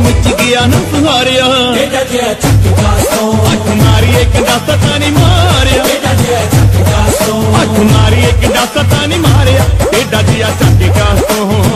मुच गया न सुहारिया अख मारी एक दस तानी मारिया अख मारी एक दस तानी मारिया टेढ़ा जिया चक कास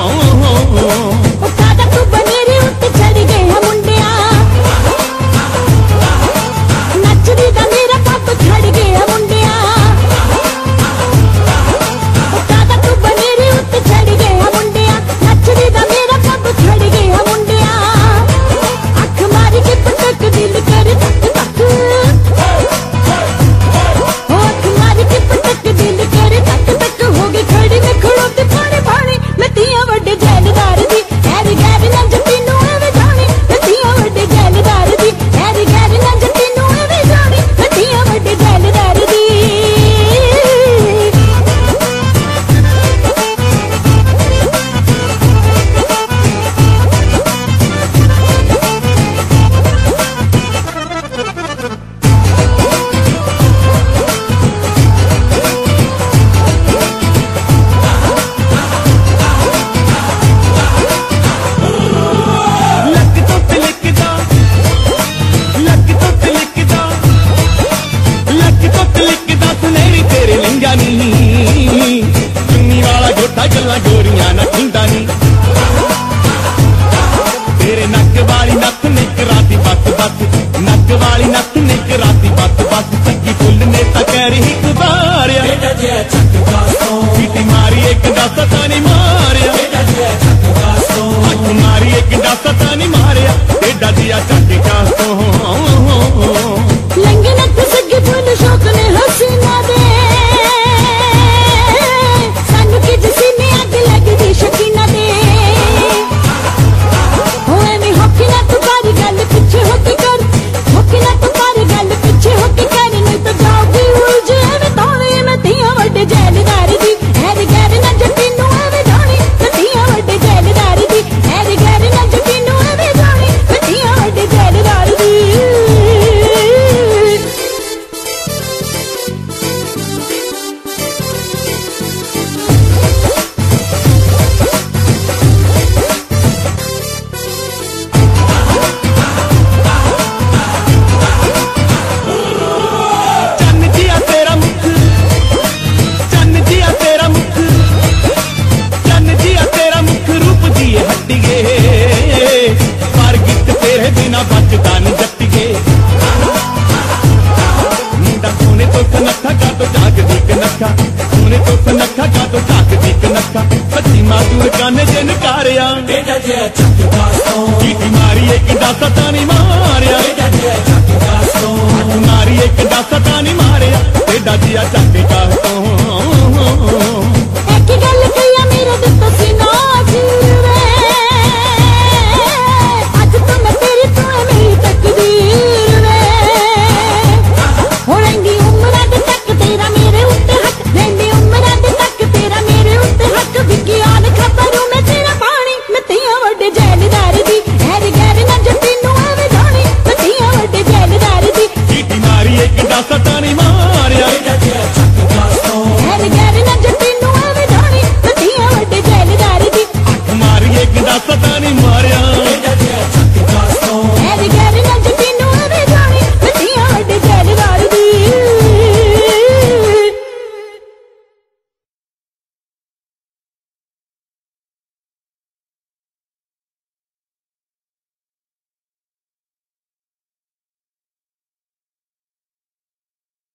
चुन्नी वाला गोटा गल्ला गोरियां न खिंदा नी तेरे नक वाली नथ निक राती बस बस नक वाली नथ निक राती बस बस चक्की फुल ने तकरी गुबारिया पीटी मारी एक दस तानी मारिया अख मारी एक दस तानी मारिया टेढ़ा जिया चक कासों लंगे नक सगी फुल शौक ने हसीना दे बिना बचदा नी जट्टिए मुंडा सोने तो सनखा का तो झाक दी नखा सोने तो सनखा का तो झाक दी नखा सच्ची माजूर काने जे नकारिया चीटी मारी एक दस तानी मारिया मारी एक दस तानी मारिया टेढ़ा जिया चक कासों सता